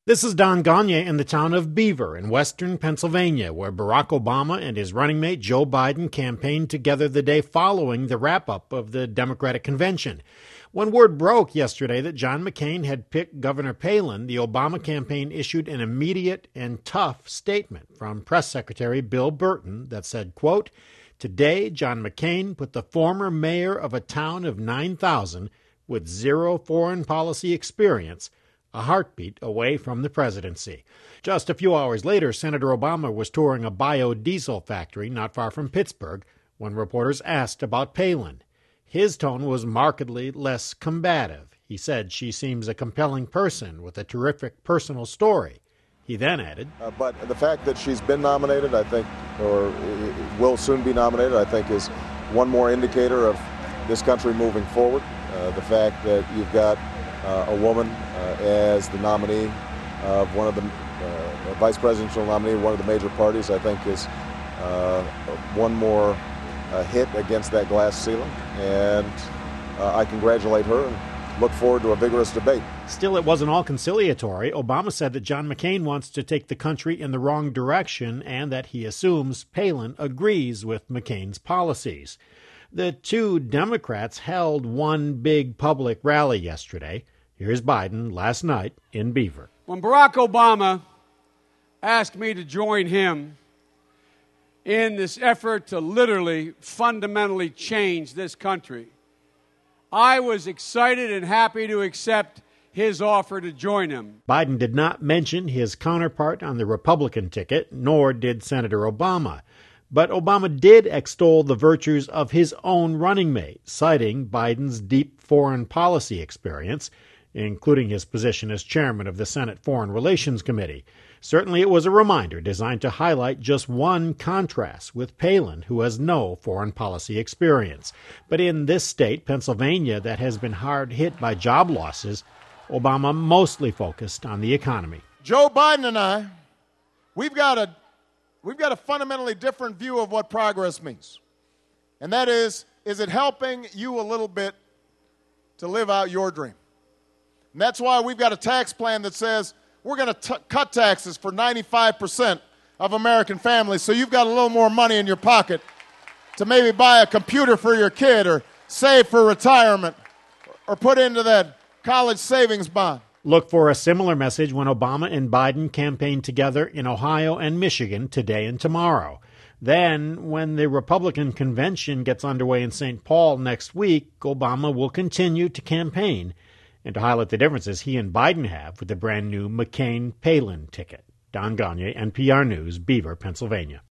This is Don Gagne in the town of Beaver in western Pennsylvania, where Barack Obama and his running mate Joe Biden campaigned together the day following the wrap-up of the Democratic convention. When word broke yesterday that John McCain had picked Governor Palin, the Obama campaign issued an immediate and tough statement from Press Secretary Bill Burton that said, quote, "Today, John McCain put the former mayor of a town of 9,000 with zero foreign policy experience a heartbeat away from the presidency." Just a few hours later, Senator Obama was touring a biodiesel factory not far from Pittsburgh when reporters asked about Palin. His tone was markedly less combative. He said she seems a compelling person with a terrific personal story. He then added, But the fact that she's been nominated, I think, or will soon be nominated, I think is one more indicator of this country moving forward. The fact that you've got a woman as the nominee of one of the vice presidential nominee of one of the major parties, I think is one more hit against that glass ceiling. And I congratulate her and look forward to a vigorous debate. Still, it wasn't all conciliatory. Obama said that John McCain wants to take the country in the wrong direction and that he assumes Palin agrees with McCain's policies. The two Democrats held one big public rally yesterday. Here's Biden last night in Beaver. When Barack Obama asked me to join him in this effort to literally fundamentally change this country, I was excited and happy to accept his offer to join him. Biden did not mention his counterpart on the Republican ticket, nor did Senator Obama. But Obama did extol the virtues of his own running mate, citing Biden's deep foreign policy experience, including his position as chairman of the Senate Foreign Relations Committee. Certainly it was a reminder designed to highlight just one contrast with Palin, who has no foreign policy experience. But in this state, Pennsylvania, that has been hard hit by job losses, Obama mostly focused on the economy. Joe Biden and I, we've got a fundamentally different view of what progress means. And that is it helping you a little bit to live out your dream? And that's why we've got a tax plan that says we're going to cut taxes for 95% of American families, so you've got a little more money in your pocket to maybe buy a computer for your kid or save for retirement or put into that college savings bond. Look for a similar message when Obama and Biden campaign together in Ohio and Michigan today and tomorrow. Then, when the Republican convention gets underway in St. Paul next week, Obama will continue to campaign and to highlight the differences he and Biden have with the brand new McCain-Palin ticket. Don Gagne, NPR News, Beaver, Pennsylvania.